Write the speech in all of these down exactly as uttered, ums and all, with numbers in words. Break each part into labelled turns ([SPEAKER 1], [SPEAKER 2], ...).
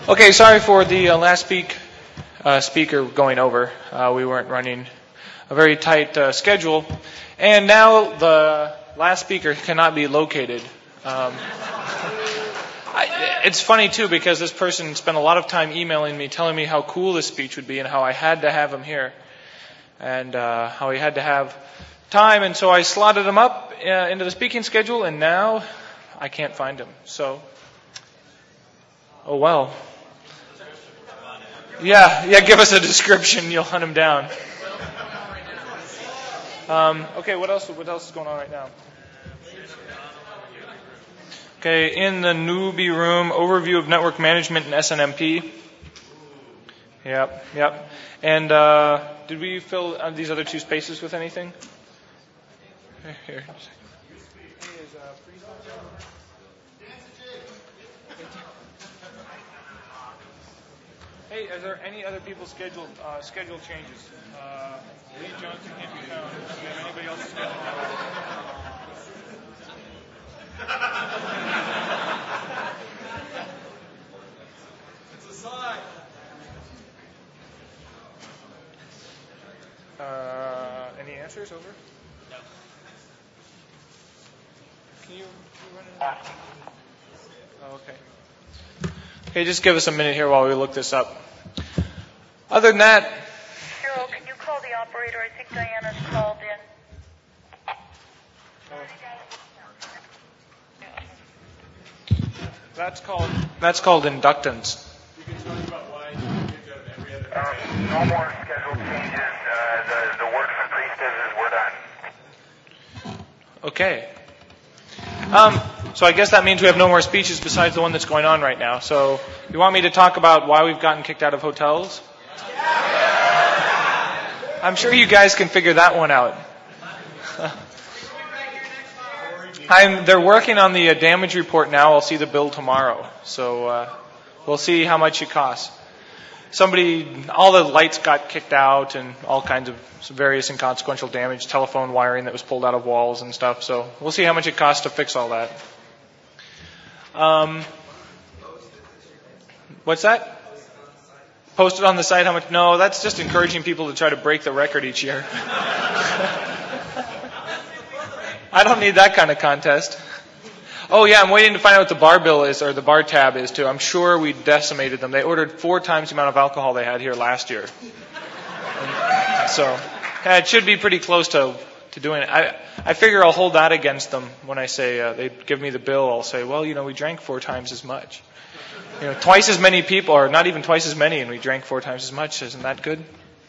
[SPEAKER 1] Okay, sorry for the uh, last speak, uh, speaker going over. Uh, we weren't running a very tight uh, schedule. And now the last speaker cannot be located. Um, I, it's funny, too, because this person spent a lot of time emailing me, telling me how cool this speech would be and how I had to have him here. And uh, how he had to have time. And so I slotted him up uh, into the speaking schedule, and now I can't find him. So, oh well. Yeah, yeah, give us a description. You'll hunt him down. Um, okay, what else, what else is going on right now? Okay, in the newbie room, overview of network management and S N M P. Yep, yep. And uh, did we fill uh, these other two spaces with anything? Here. Hey, is there any other people scheduled uh, schedule changes? Uh, Lee Johnson can't be found. Do you have anybody else scheduled? It's a sign. Uh, any answers? Over. No. Can you, can you run it? Oh, okay. Okay, just give us a minute here while we look this up. Other than that...
[SPEAKER 2] Carol, can you call the operator? I think Diana's called in.
[SPEAKER 1] That's called that's called inductance.
[SPEAKER 3] You can talk about why you picked up every other day.
[SPEAKER 4] Um, no more scheduled changes. Uh, the, the work from priestesses, we're done.
[SPEAKER 1] Okay. Um, so I guess that means we have no more speeches besides the one that's going on right now. So you want me to talk about why we've gotten kicked out of hotels? I'm sure you guys can figure that one out. I'm, they're working on the uh, damage report now. I'll see the bill tomorrow. So uh, we'll see how much it costs. Somebody, all the lights got kicked out and all kinds of various inconsequential damage, telephone wiring that was pulled out of walls and stuff. So we'll see how much it costs to fix all that. Um, what's that? Posted on the site how much? No, that's just encouraging people to try to break the record each year. I don't need that kind of contest. Oh yeah, I'm waiting to find out what the bar bill is, or the bar tab is too. I'm sure we decimated them. They ordered four times the amount of alcohol they had here last year. And so yeah, it should be pretty close to, to doing it. I, I figure I'll hold that against them when I say, uh, they give me the bill. I'll say, well, you know, we drank four times as much. You know, twice as many people, or not even twice as many, and we drank four times as much. Isn't that good?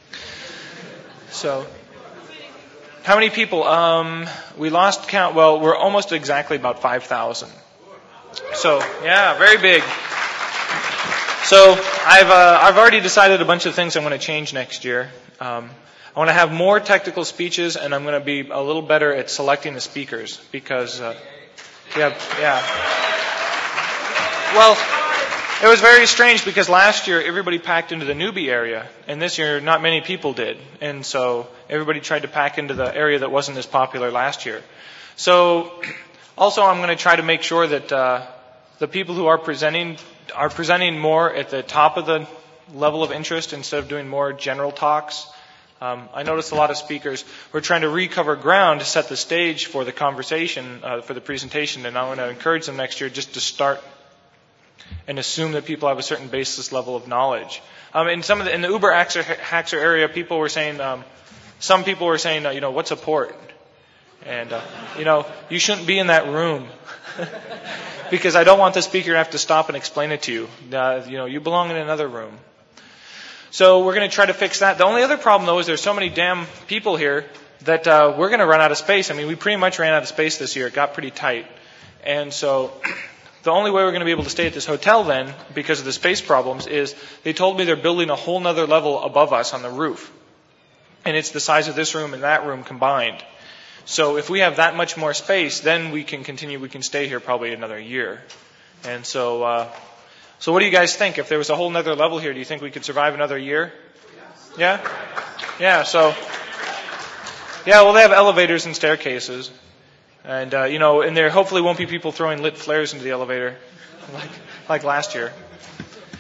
[SPEAKER 1] So, how many people? Um, we lost count. Well, we're almost exactly about five thousand. So, yeah, very big. So, I've uh, I've already decided a bunch of things I'm going to change next year. Um, I want to have more technical speeches, and I'm going to be a little better at selecting the speakers because, uh, yeah, yeah. Well, it was very strange because last year everybody packed into the newbie area, and this year not many people did. And so everybody tried to pack into the area that wasn't as popular last year. So also I'm going to try to make sure that uh, the people who are presenting are presenting more at the top of the level of interest instead of doing more general talks. Um, I noticed a lot of speakers were trying to recover ground to set the stage for the conversation, uh, for the presentation, and I want to encourage them next year just to start and assume that people have a certain basis level of knowledge. Um, in some of the, in the Uber Haxer, Haxer area, people were saying, um, some people were saying, uh, you know, what's a port? And, uh, you know, you shouldn't be in that room because I don't want the speaker to have to stop and explain it to you. Uh, you know, you belong in another room. So we're going to try to fix that. The only other problem, though, is there's so many damn people here that uh, we're going to run out of space. I mean, we pretty much ran out of space this year. It got pretty tight. And so the only way we're going to be able to stay at this hotel then, because of the space problems, is they told me they're building a whole nother level above us on the roof. And it's the size of this room and that room combined. So if we have that much more space, then we can continue, we can stay here probably another year. And so, uh, so what do you guys think? If there was a whole nother level here, do you think we could survive another year? Yeah? Yeah, so, yeah, well, they have elevators and staircases. And, uh, you know, and there hopefully won't be people throwing lit flares into the elevator like, like last year.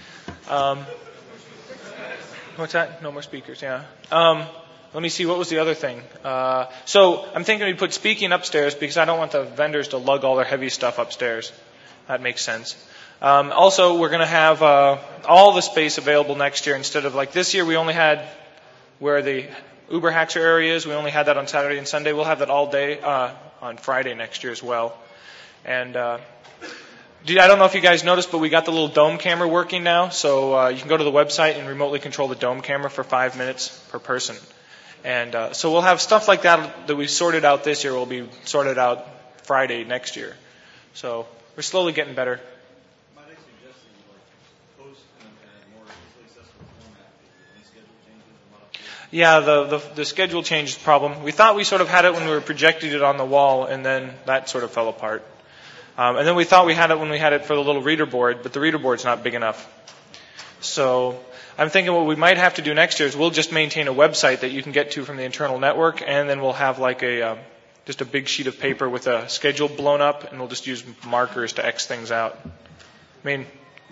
[SPEAKER 1] Um, what's that? No more speakers, yeah. Um, let me see, what was the other thing? Uh, so I'm thinking we put speaking upstairs because I don't want the vendors to lug all their heavy stuff upstairs. That makes sense. Um, also, we're going to have uh, all the space available next year instead of like this year we only had where the Uber Haxer area is. We only had that on Saturday and Sunday. We'll have that all day uh, on Friday next year as well. And uh, I don't know if you guys noticed, but we got the little dome camera working now. So uh, you can go to the website and remotely control the dome camera for five minutes per person. And uh, so we'll have stuff like that that we sorted out this year will be sorted out Friday next year. So we're slowly getting better.
[SPEAKER 3] Might I suggest that you like post in a more easily accessible format? Any schedule changes and modifications?
[SPEAKER 1] Yeah, the, the the schedule changes problem. We thought we sort of had it when we were projecting it on the wall, and then that sort of fell apart. Um, and then we thought we had it when we had it for the little reader board, but the reader board's not big enough. So I'm thinking what we might have to do next year is we'll just maintain a website that you can get to from the internal network, and then we'll have like a um, just a big sheet of paper with a schedule blown up, and we'll just use markers to X things out. I mean,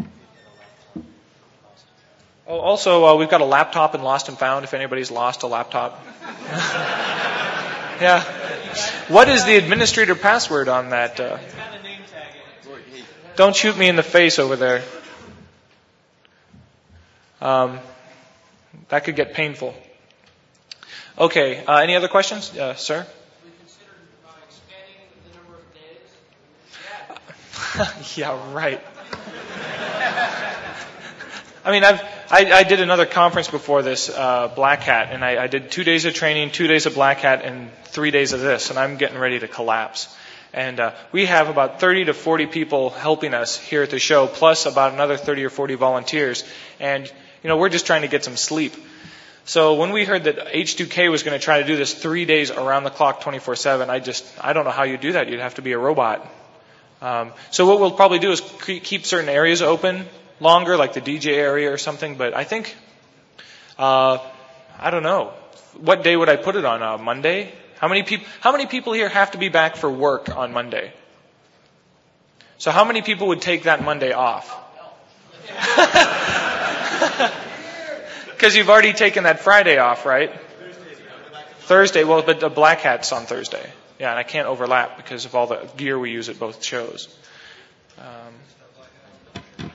[SPEAKER 1] oh, also uh, we've got a laptop in Lost and Found. If anybody's lost a laptop, yeah. What is the administrator password on that? Uh, don't shoot me in the face over there. Um, that could get painful. Okay, uh, any other questions, uh, sir?
[SPEAKER 5] We considered uh, expanding the number of days.
[SPEAKER 1] Yeah, right. I mean, I've I, I did another conference before this, uh, Black Hat, and I, I did two days of training, two days of Black Hat, and three days of this, and I'm getting ready to collapse. And uh, we have about thirty to forty people helping us here at the show, plus about another thirty or forty volunteers. And, you know, we're just trying to get some sleep. So when we heard that H two K was going to try to do this three days around the clock, twenty-four seven, I just, I don't know how you do that. You'd have to be a robot. Um, so what we'll probably do is keep certain areas open longer, like the D J area or something. But I think, uh, I don't know. What day would I put it on? Uh, Monday? How many people? How many people here have to be back for work on Monday? So how many people would take that Monday off? Because you've already taken that Friday off, right? Thursday. Well, but the Black Hat's on Thursday. Yeah, and I can't overlap because of all the gear we use at both shows. Um,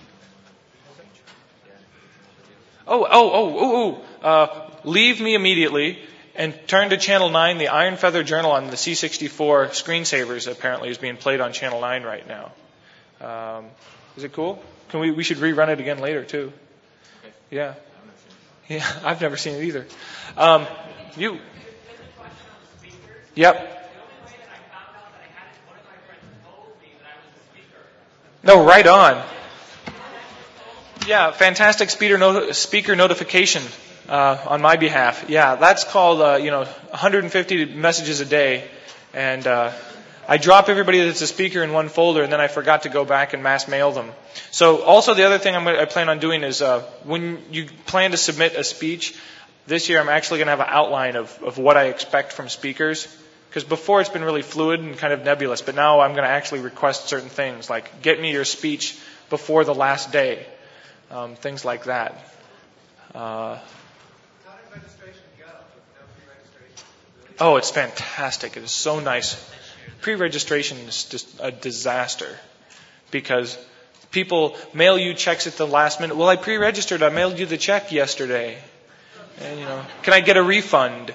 [SPEAKER 1] oh, oh, oh, oh, oh. Uh, leave me immediately. And turn to Channel nine. The Iron Feather Journal on the C sixty-four screensavers apparently is being played on Channel nine right now. Um, is it cool? Can we? We should rerun it again later too.
[SPEAKER 3] Okay.
[SPEAKER 1] Yeah. Yeah. I've never seen it either. Um, you. Yep. No, right on. Yeah, fantastic speaker no- speaker notification. Uh, on my behalf. Yeah, that's called, uh, you know, one hundred fifty messages a day. And uh, I drop everybody that's a speaker in one folder, and then I forgot to go back and mass mail them. So also the other thing I'm, I plan on doing is uh, when you plan to submit a speech, this year I'm actually going to have an outline of, of what I expect from speakers. Because before it's been really fluid and kind of nebulous, but now I'm going to actually request certain things, like get me your speech before the last day, um, things like that. Uh, Oh, it's fantastic. It is so nice. Pre-registration is just a disaster because people mail you checks at the last minute. Well, I pre-registered. I mailed you the check yesterday. And, you know, can I get a refund?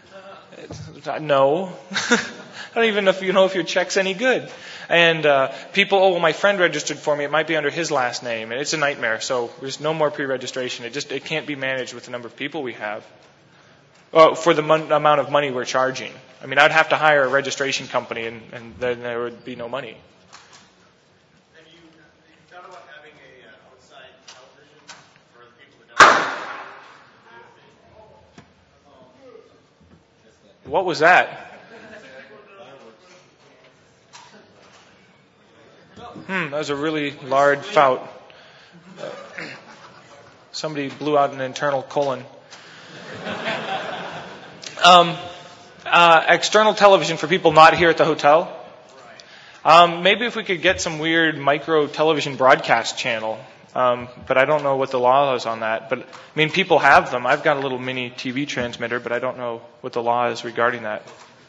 [SPEAKER 1] No. I don't even know if you know if your check's any good. And uh, people, oh, well, my friend registered for me. It might be under his last name. And it's a nightmare. So there's no more pre-registration. It just it can't be managed with the number of people we have. Uh, for the mon- amount of money we're charging. I mean, I'd have to hire a registration company, and, and then there would be no money.
[SPEAKER 3] Have you, have you thought about having a uh, outside television for the people that don't?
[SPEAKER 1] What was that? Hmm, that was a really large fout. Uh, somebody blew out an internal colon. Um, uh, external television for people not here at the hotel. Um, maybe if we could get some weird micro television broadcast channel Um, but I don't know what the law is on that. But, I mean, people have them. I've got a little mini T V transmitter, but I don't know what the law is regarding that.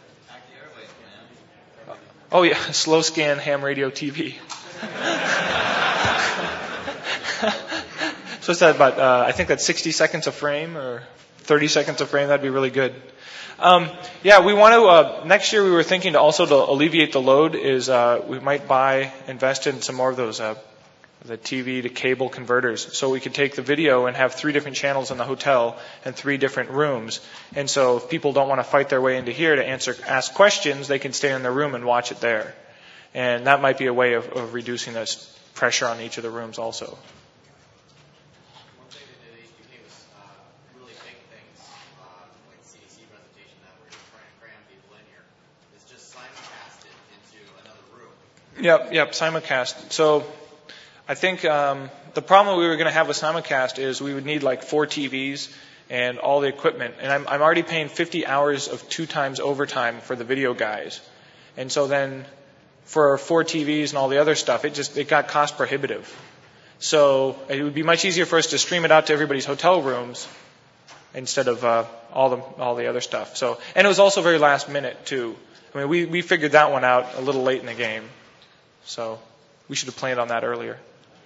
[SPEAKER 1] Oh, yeah, slow scan ham radio T V. So it's that about, uh, I think that's sixty seconds a frame or thirty seconds a frame. That'd be really good. Um, yeah, we want to, uh, next year we were thinking to also to alleviate the load is, uh, we might buy, invest in some more of those, uh, the T V to cable converters. So we could take the video and have three different channels in the hotel and three different rooms. And so if people don't want to fight their way into here to answer, ask questions, they can stay in their room and watch it there. And that might be a way of, of reducing this pressure on each of the rooms also.
[SPEAKER 6] One thing they did at H B K was uh, really big things, uh, like the C D C presentation that we're trying to cram people in here. It's just simulcast it into another room.
[SPEAKER 1] Yep, yep, simulcast. So I think um, the problem we were going to have with simulcast is we would need like four T Vs and all the equipment. And I'm, I'm already paying fifty hours of two times overtime for the video guys. And so then for four T Vs and all the other stuff, it just it got cost prohibitive. So it would be much easier for us to stream it out to everybody's hotel rooms instead of uh, all the all the other stuff. So and it was also very last minute too. I mean, we we figured that one out a little late in the game. So we should have planned on that earlier.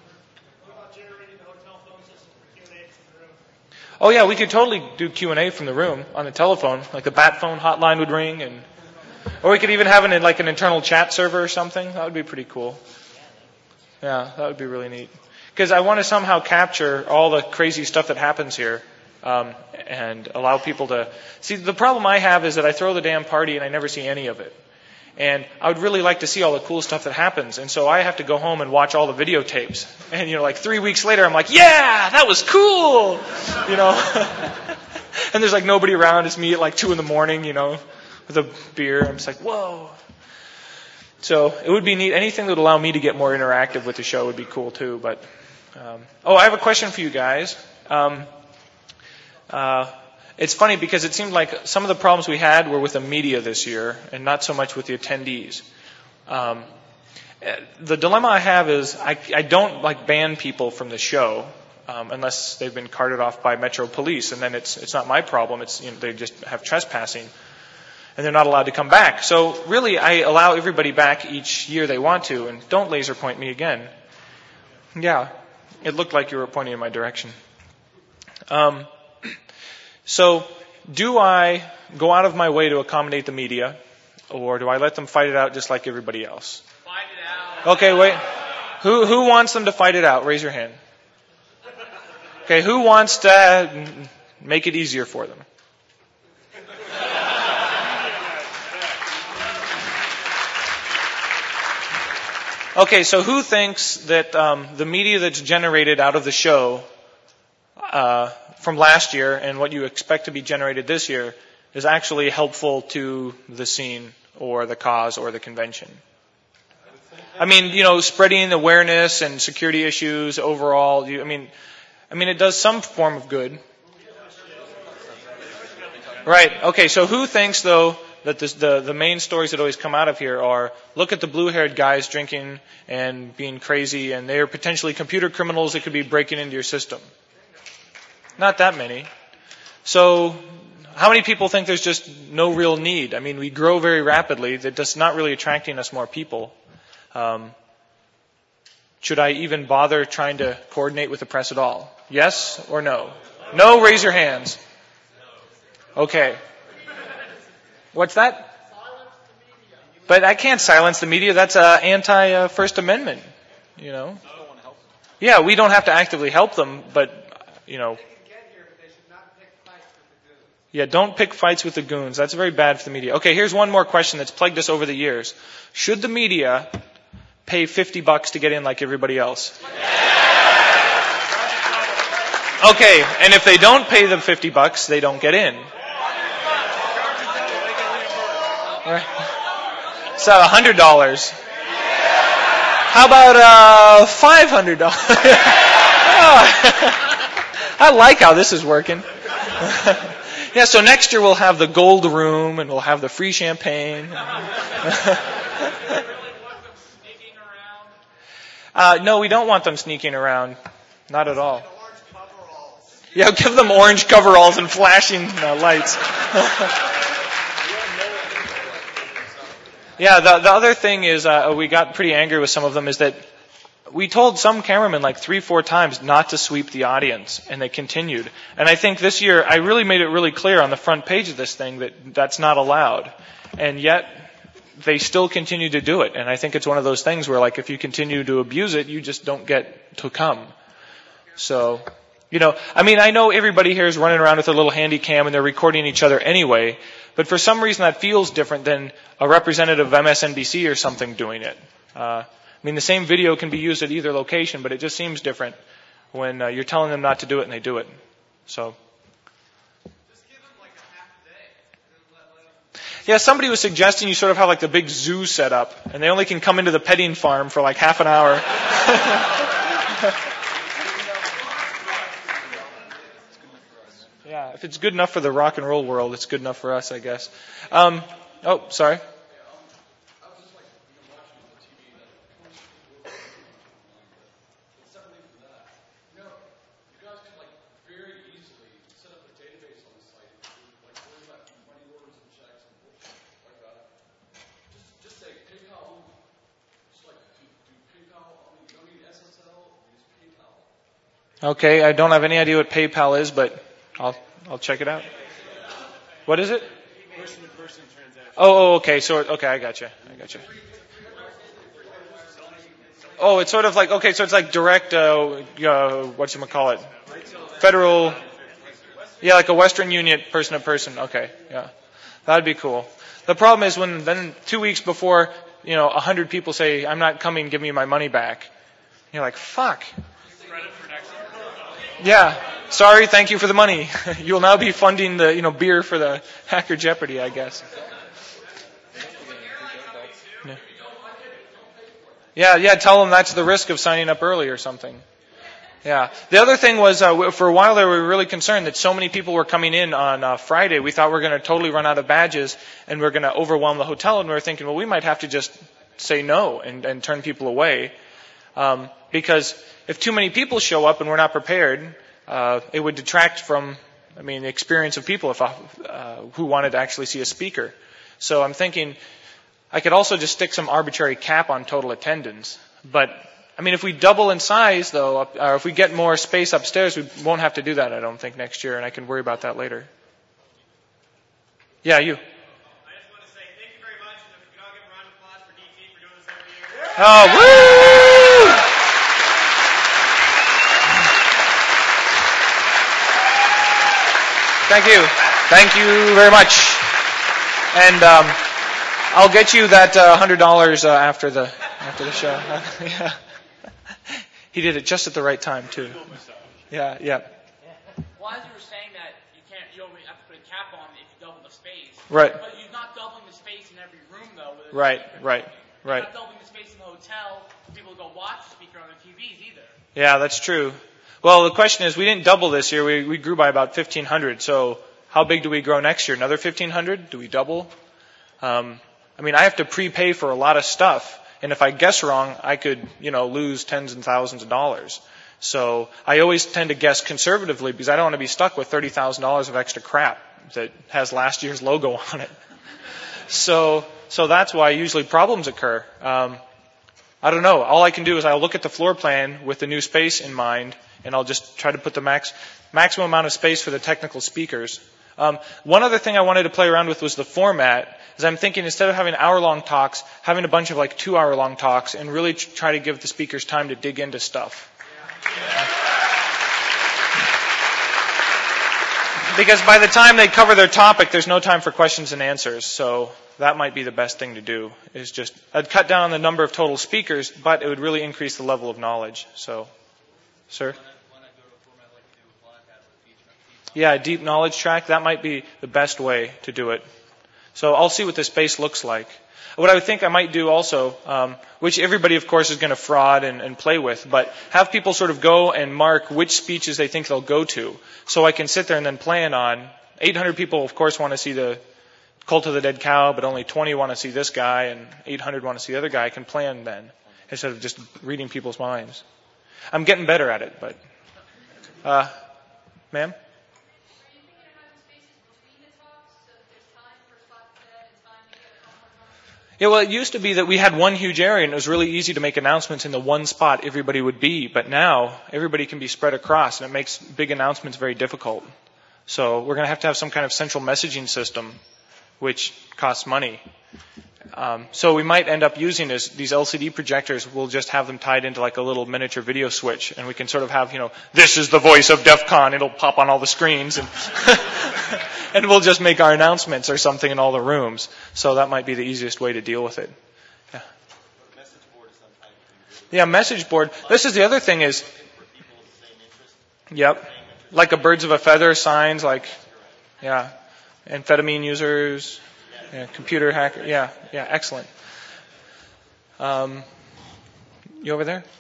[SPEAKER 1] Oh yeah, we could totally do Q and A from the room on the telephone, like the bat phone hotline would ring, and or we could even have an like an internal chat server or something. That would be pretty cool. Yeah, that would be really neat. Because I want to somehow capture all the crazy stuff that happens here, um, and allow people to see. The problem I have is that I throw the damn party and I never see any of it. And I would really like to see all the cool stuff that happens. And so I have to go home and watch all the videotapes. And, you know, like three weeks later, I'm like, yeah, that was cool. You know. And there's like nobody around. It's me at like two in the morning, you know, with a beer. I'm just like, whoa. So it would be neat. Anything that would allow me to get more interactive with the show would be cool too. But, um, oh, I have a question for you guys. Um, uh, It's funny because it seemed like some of the problems we had were with the media this year and not so much with the attendees. Um, the dilemma I have is I, I don't like ban people from the show um, unless they've been carted off by Metro Police, and then it's it's not my problem. It's you know, they just have trespassing, and they're not allowed to come back. So really, I allow everybody back each year they want to, and don't laser point me again. Yeah, it looked like you were pointing in my direction. Um, So, do I go out of my way to accommodate the media, or do I let them fight it out just like everybody else?
[SPEAKER 5] Fight it out.
[SPEAKER 1] Okay, wait. Who who wants them to fight it out? Raise your hand. Okay, who wants to make it easier for them? Okay, so who thinks that um, the media that's generated out of the show uh, from last year and what you expect to be generated this year is actually helpful to the scene or the cause or the convention? I mean, you know, spreading awareness and security issues overall. You, I mean, I mean, it does some form of good. Right. Okay. So who thinks though that this, the the main stories that always come out of here are look at the blue-haired guys drinking and being crazy, and they are potentially computer criminals that could be breaking into your system. Not that many. So how many people think there's just no real need? I mean, we grow very rapidly. That's not really attracting us more people. Um, should I even bother trying to coordinate with the press at all? Yes or no? No, raise your hands. Okay. What's that? But I can't silence the media. That's uh, anti-First Amendment, you know. Yeah, we don't have to actively help them, but, you know. Yeah, don't pick fights with the goons. That's very bad for the media. Okay, here's one more question that's plagued us over the years. Should the media pay fifty bucks to get in like everybody else? Okay, and if they don't pay them fifty bucks, they don't get in. Right. So one hundred dollars. How about uh, five hundred dollars? I like how this is working. Yeah, so next year we'll have the gold room and we'll have the free champagne. uh, no, we don't want them sneaking around. not at all. Yeah, give them orange coveralls and flashing uh, lights. Yeah, the the other thing is uh, we got pretty angry with some of them is that we told some cameramen like three, four times not to sweep the audience, and they continued. And I think this year I really made it really clear on the front page of this thing that that's not allowed. And yet they still continue to do it. And I think it's one of those things where like if you continue to abuse it, you just don't get to come. So, you know, I mean, I know everybody here is running around with a little handy cam and they're recording each other anyway. But for some reason that feels different than a representative of M S N B C or something doing it. Uh, I mean, the same video can be used at either location, but it just seems different when uh, you're telling them not to do it and they do it. So.
[SPEAKER 5] Just give them like a half a day. And let, let them...
[SPEAKER 1] Yeah, somebody was suggesting you sort of have like the big zoo set up, and they only can come into the petting farm for like half an hour. Yeah, if it's good enough for the rock and roll world, it's good enough for us, I guess. Um, oh, sorry. Okay, I don't have any idea what PayPal is, but I'll I'll check it out. What is it? Person-to-person transaction. Oh, oh, okay. So, okay, I got you. I got you. Oh, it's sort of like okay. So it's like direct. Uh, uh, what you call it? Federal. Yeah, like a Western Union person-to-person. Okay, yeah, that'd be cool. The problem is when then two weeks before, you know, a hundred people say, "I'm not coming. Give me my money back." You're like, "Fuck." Yeah. Sorry, thank you for the money. You'll now be funding the, you know, beer for the Hacker Jeopardy, I guess. Yeah. yeah, yeah, tell them that's the risk of signing up early or something. Yeah. The other thing was, uh, for a while there, we were really concerned that so many people were coming in on uh, Friday. We thought we were going to totally run out of badges and we we're going to overwhelm the hotel. And we were thinking, well, we might have to just say no and, and turn people away. Um, because if too many people show up and we're not prepared, uh, it would detract from, I mean, the experience of people if I, uh, who wanted to actually see a speaker. So I'm thinking I could also just stick some arbitrary cap on total attendance. But, I mean, if we double in size, though, or if we get more space upstairs, we won't have to do that, I don't think, next year, and I can worry about that later. Yeah, you.
[SPEAKER 5] I just want to say thank you very much, and if we could all give a round of applause for D T for doing this every year.
[SPEAKER 1] Oh, woo! Thank you. Thank you very much. And um, I'll get you that uh, one hundred dollars uh, after the after the show. Yeah. He did it just at the right time, too. Yeah, yeah.
[SPEAKER 7] Well, as you were saying that you can't, you only have to put a cap on if you double the space.
[SPEAKER 1] Right.
[SPEAKER 7] But you're not doubling the space in every room, though.
[SPEAKER 1] Right, right, right.
[SPEAKER 7] You're not doubling the space in the hotel for people to go watch the speaker on the T Vs either.
[SPEAKER 1] Yeah, that's true. Well, the question is, we didn't double this year. We, we grew by about fifteen hundred. So how big do we grow next year? Another fifteen hundred? Do we double? Um, I mean, I have to prepay for a lot of stuff. And if I guess wrong, I could, you know, lose tens and thousands of dollars. So I always tend to guess conservatively because I don't want to be stuck with thirty thousand dollars of extra crap that has last year's logo on it. So, so that's why usually problems occur. Um, I don't know. All I can do is I'll look at the floor plan with the new space in mind, and I'll just try to put the max, maximum amount of space for the technical speakers. Um, one other thing I wanted to play around with was the format. Is I'm thinking instead of having hour-long talks, having a bunch of like two-hour-long talks, and really try to give the speakers time to dig into stuff. Because by the time they cover their topic, there's no time for questions and answers. So that might be the best thing to do. Is just I'd cut down on the number of total speakers, but it would really increase the level of knowledge. So, sir. Yeah, a deep knowledge track. That might be the best way to do it. So I'll see what the space looks like. What I would think I might do also, um, which everybody, of course, is going to fraud and, and play with, but have people sort of go and mark which speeches they think they'll go to. So I can sit there and then plan on, eight hundred people, of course, want to see the Cult of the Dead Cow, but only twenty want to see this guy, and eight hundred want to see the other guy. I can plan then, instead of just reading people's minds. I'm getting better at it, but Uh, ma'am? Yeah, well, it used to be that we had one huge area and it was really easy to make announcements in the one spot everybody would be. But now everybody can be spread across and it makes big announcements very difficult. So we're going to have to have some kind of central messaging system, which costs money. Um, so we might end up using this, these L C D projectors. We'll just have them tied into like a little miniature video switch, and we can sort of have, you know, this is the voice of DEF CON. It'll pop on all the screens, and and we'll just make our announcements or something in all the rooms. So that might be the easiest way to deal with it. Yeah. Yeah, message board. This is the other thing is, yep, like a birds of a feather signs, like, yeah, amphetamine users. Yeah, computer hacker. Yeah, yeah, excellent. Um, you over there?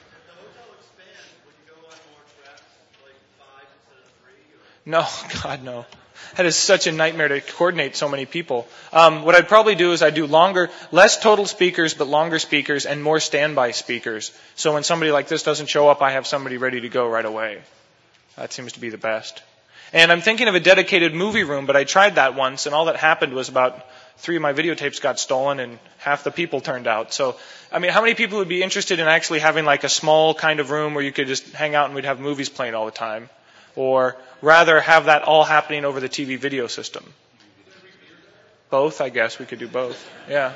[SPEAKER 1] No, God, no. That is such a nightmare to coordinate so many people. Um, what I'd probably do is I'd do longer, less total speakers, but longer speakers and more standby speakers. So when somebody like this doesn't show up, I have somebody ready to go right away. That seems to be the best. And I'm thinking of a dedicated movie room, but I tried that once, and all that happened was about three of my videotapes got stolen and half the people turned out. So, I mean, how many people would be interested in actually having like a small kind of room where you could just hang out and we'd have movies playing all the time? Or rather have that all happening over the T V video system? Both, I guess. We could do both. Yeah.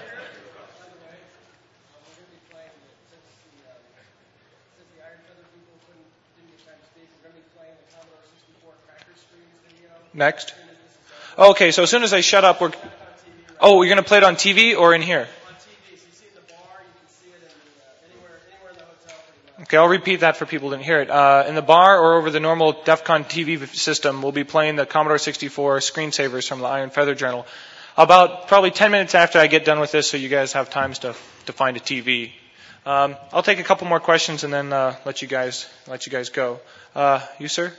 [SPEAKER 1] Next. Okay, so as soon as I shut up, we're... Oh, you're going to play it on T V or in here?
[SPEAKER 8] On T V. So you see it in the bar, you can see it in the, uh, anywhere, anywhere in the hotel pretty much.
[SPEAKER 1] Okay, I'll repeat that for people who didn't hear it. Uh, in the bar or over the normal DEF CON T V system, we'll be playing the Commodore sixty-four screensavers from the Iron Feather Journal. About probably ten minutes after I get done with this, so you guys have time to to find a T V. Um, I'll take a couple more questions and then uh, let you guys let you guys go. Uh, you, sir?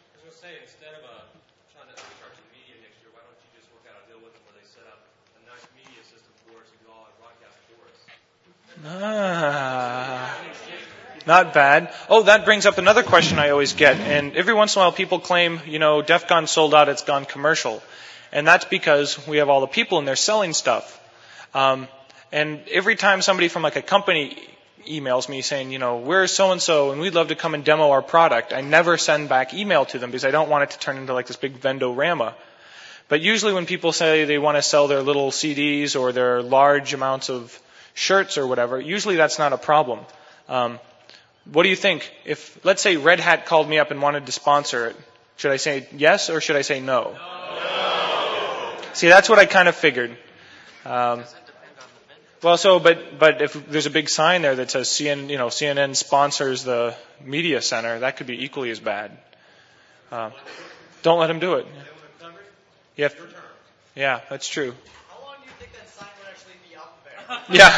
[SPEAKER 1] Ah, not bad. Oh, that brings up another question I always get. And every once in a while people claim, you know, DEF CON sold out, it's gone commercial. And that's because we have all the people in there selling stuff. Um, and every time somebody from like a company emails me saying, you know, we're so-and-so and we'd love to come and demo our product, I never send back email to them because I don't want it to turn into like this big Vendorama. But usually when people say they want to sell their little C Ds or their large amounts of shirts or whatever, usually that's not a problem. Um, what do you think? If, let's say Red Hat called me up and wanted to sponsor it, should I say yes or should I say no? No. See, that's what I kind of figured. Um, well, so, but, but if there's a big sign there that says C N, you know, C N N sponsors the media center, that could be equally as bad. Uh, don't let him do it. Yeah. Yeah, that's true.
[SPEAKER 6] How long do you think that sign would actually be up there?
[SPEAKER 1] Yeah.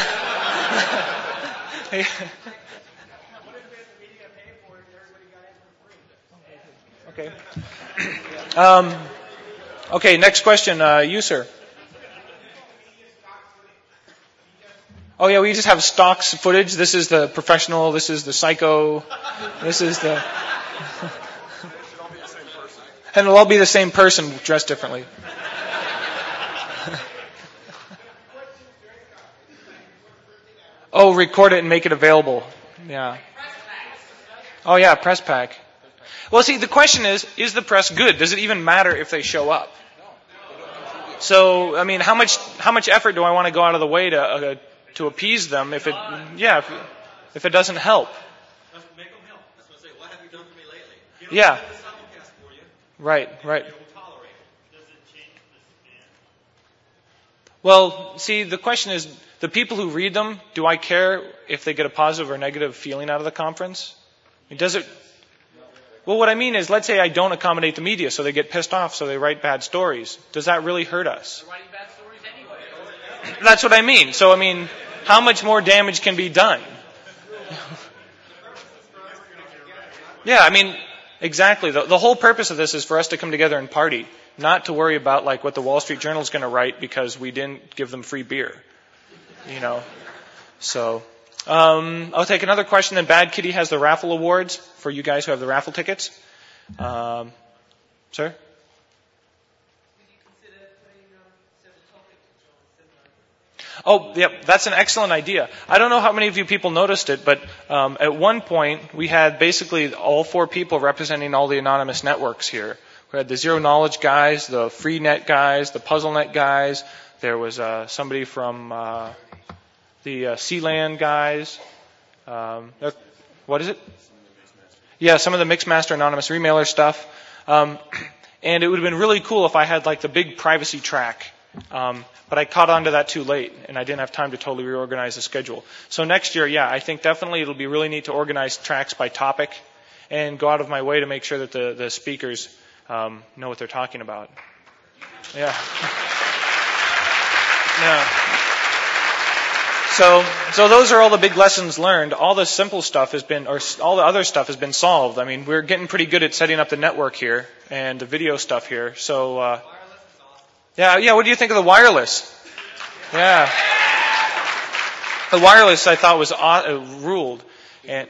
[SPEAKER 1] Okay. Um, okay, next question. Uh, you, sir. Oh, yeah, we just have stocks footage. This is the professional. This is the psycho. This is the... And it'll all be the same person dressed differently. Oh, record it and make it available. Yeah. Oh, yeah, press pack. Well, see, the question is, is the press good? Does it even matter if they show up? So, I mean, how much how much effort do I want to go out of the way to uh, to appease them if it, yeah, if, if it doesn't help?
[SPEAKER 3] Make them help. That's what I say. What have you done for me lately?
[SPEAKER 1] Yeah. Right, right. Well, see, the question is, the people who read them, do I care if they get a positive or negative feeling out of the conference? I mean, does it? Well, what I mean is, let's say I don't accommodate the media, so they get pissed off, so they write bad stories. Does that really hurt us?
[SPEAKER 7] They're writing bad stories anyway.
[SPEAKER 1] That's what I mean. So, I mean, how much more damage can be done? Yeah, I mean, exactly. The, the whole purpose of this is for us to come together and party, not to worry about like what the Wall Street Journal is going to write because we didn't give them free beer. You know, so um, I'll take another question. Then Bad Kitty has the raffle awards for you guys who have the raffle tickets. Um, sir? Oh, yep, that's an excellent idea. I don't know how many of you people noticed it, but um, at one point we had basically all four people representing all the anonymous networks here. We had the Zero Knowledge guys, the FreeNet guys, the PuzzleNet guys. There was uh, somebody from uh, the uh, C LAN guys. Um, uh, what is it? Yeah, some of the Mixmaster Anonymous Remailer stuff. Um, and it would have been really cool if I had like the big privacy track. Um, but I caught on to that too late, and I didn't have time to totally reorganize the schedule. So next year, yeah, I think definitely it'll be really neat to organize tracks by topic and go out of my way to make sure that the, the speakers um, know what they're talking about. Yeah. Yeah. So, so those are all the big lessons learned. All the simple stuff has been, or all the other stuff has been solved. I mean, we're getting pretty good at setting up the network here and the video stuff here. So, uh, yeah, yeah. What do you think of the wireless? Yeah, the wireless I thought was uh, ruled. And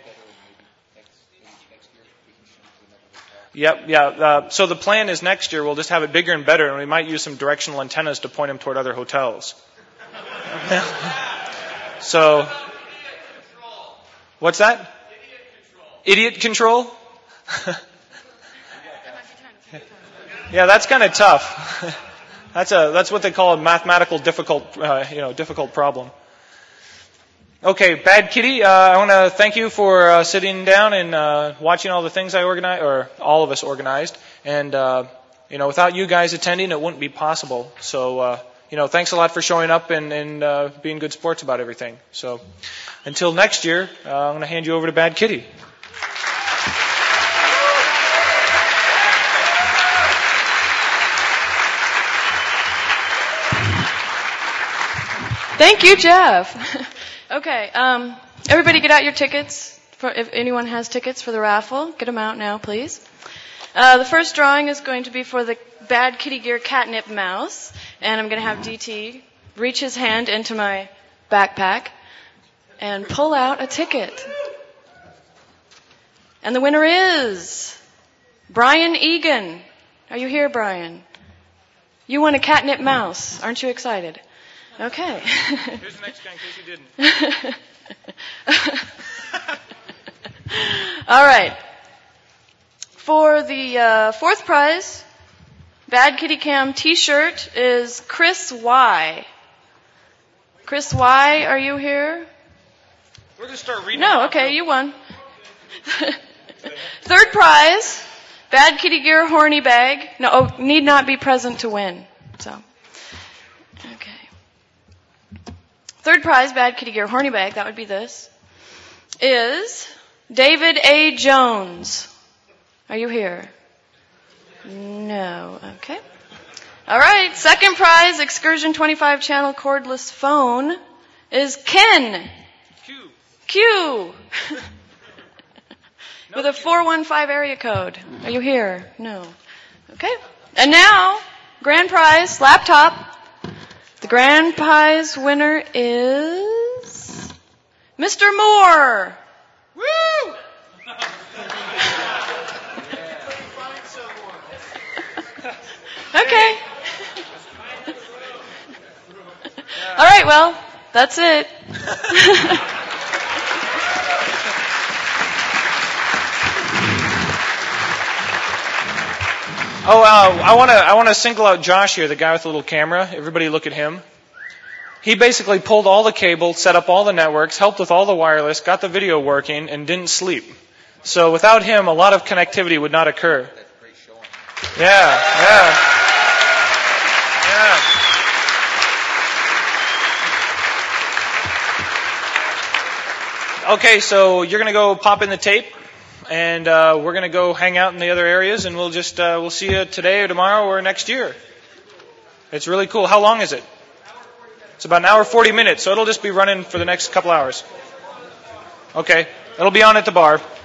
[SPEAKER 1] yep, yeah. Uh, so the plan is next year we'll just have it bigger and better, and we might use some directional antennas to point them toward other hotels. So, what's that? Idiot control? Yeah, that's kind of tough. That's a that's what they call a mathematical difficult uh, you know difficult problem. Okay, Bad Kitty, uh, I want to thank you for uh, sitting down and uh, watching all the things I organized, or all of us organized. And uh, you know, without you guys attending, it wouldn't be possible. So. Uh, You know, thanks a lot for showing up and, and uh, being good sports about everything. So, until next year, uh, I'm going to hand you over to Bad Kitty.
[SPEAKER 9] Thank you, Jeff. Okay, um, everybody get out your tickets. For, if anyone has tickets for the raffle, get them out now, please. Uh, the first drawing is going to be for the Bad Kitty Gear Catnip Mouse. And I'm going to have D T reach his hand into my backpack and pull out a ticket. And the winner is Brian Egan. Are you here, Brian? You won a catnip mouse. Aren't you excited? Okay.
[SPEAKER 1] Here's the next guy in case you didn't.
[SPEAKER 9] All right. For the uh, fourth prize, Bad Kitty Cam t-shirt is Chris Y. Chris Y, are you here?
[SPEAKER 1] We're going to start reading.
[SPEAKER 9] No, okay, you won. Third prize, Bad Kitty Gear Horny Bag. No, oh, need not be present to win. So, okay. Third prize, Bad Kitty Gear Horny Bag, that would be this, is David A. Jones. Are you here? No. Okay. All right. Second prize, Excursion twenty-five channel cordless phone, is Ken.
[SPEAKER 1] Q.
[SPEAKER 9] Q. With a four one five area code. Are you here? No. Okay. And now, grand prize, laptop. The grand prize winner is Mister Moore. Woo! Okay. All right, well, that's it.
[SPEAKER 1] Oh, uh, I want to I want to single out Josh here, the guy with the little camera. Everybody look at him. He basically pulled all the cable, set up all the networks, helped with all the wireless, got the video working, and didn't sleep. So without him, a lot of connectivity would not occur. Yeah, yeah. Yeah. Okay, so you're going to go pop in the tape, and uh, we're going to go hang out in the other areas, and we'll just uh, we'll see you today or tomorrow or next year. It's really cool. How long is it? It's about an hour forty minutes, so it'll just be running for the next couple hours. Okay, it'll be on at the bar.